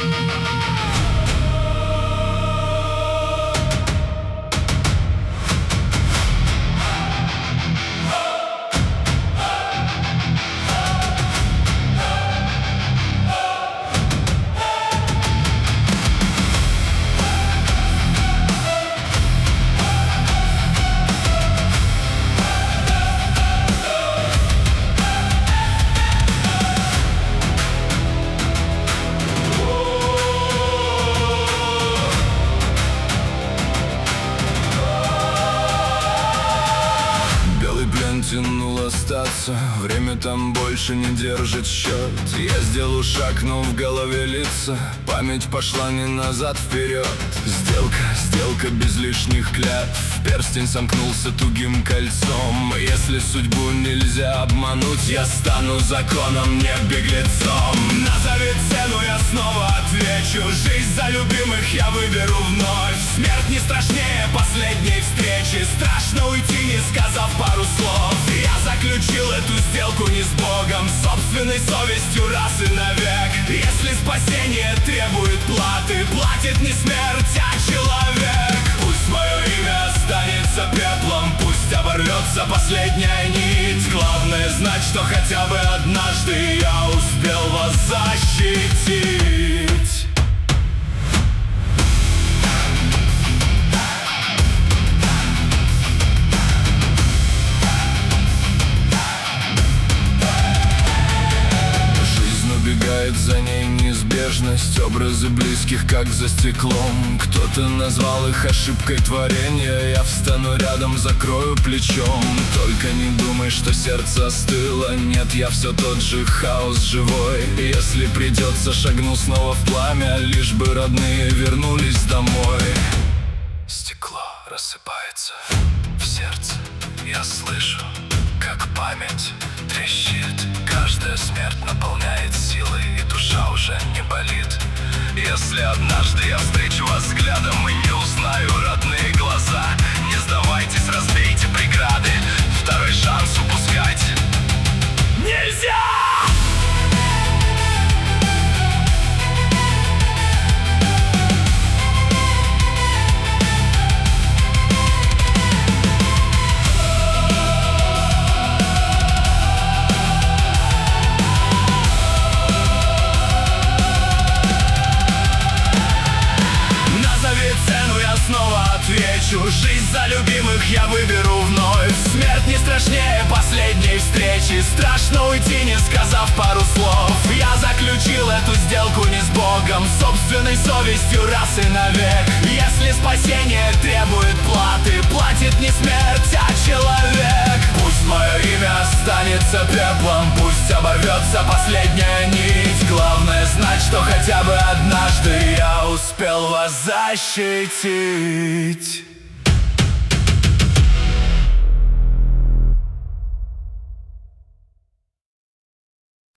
Тянул остаться, время там больше не держит счет. Я сделал шаг, но в голове лица, память пошла не назад, вперед. Сделка без лишних клятв, перстень сомкнулся тугим кольцом. Если судьбу нельзя обмануть, я стану законом, не беглецом. Назови цену, я снова отвечу, жизнь за любимых я выберу вновь. Смерть не страшнее последней встречи, страшно уйти, не сказав пару слов. Я заключил эту сделку не с Богом, собственной совестью раз и навек. Если спасение требует платы, платит не смерть, а человек. Пусть мое имя останется пеплом, пусть оборвется последняя нить. Главное знать, что хотя бы однажды я успел вас защитить. За ней неизбежность, образы близких, как за стеклом. Кто-то назвал их ошибкой творения, я встану рядом, закрою плечом. Только не думай, что сердце остыло, нет, я все тот же хаос живой. Если придется, шагну снова в пламя, лишь бы родные вернулись домой. Стекло рассыпается в сердце, я слышу, как память трещит. Каждая смерть наполняет силой, и душа уже не болит. Если однажды я встречу вас взглядом и не узнаю родные глаза, не сдавайтесь, разбейте преграды, второй шанс упускать нельзя! Жизнь за любимых я выберу вновь. Смерть не страшнее последней встречи, страшно уйти, не сказав пару слов. Я заключил эту сделку не с Богом, собственной совестью раз и навек. Если спасение требует платы, платит не смерть, а человек. Пусть мое имя останется пеплом, пусть оборвется последняя нить. Главное знать, что хотя бы однажды я успел вас защитить.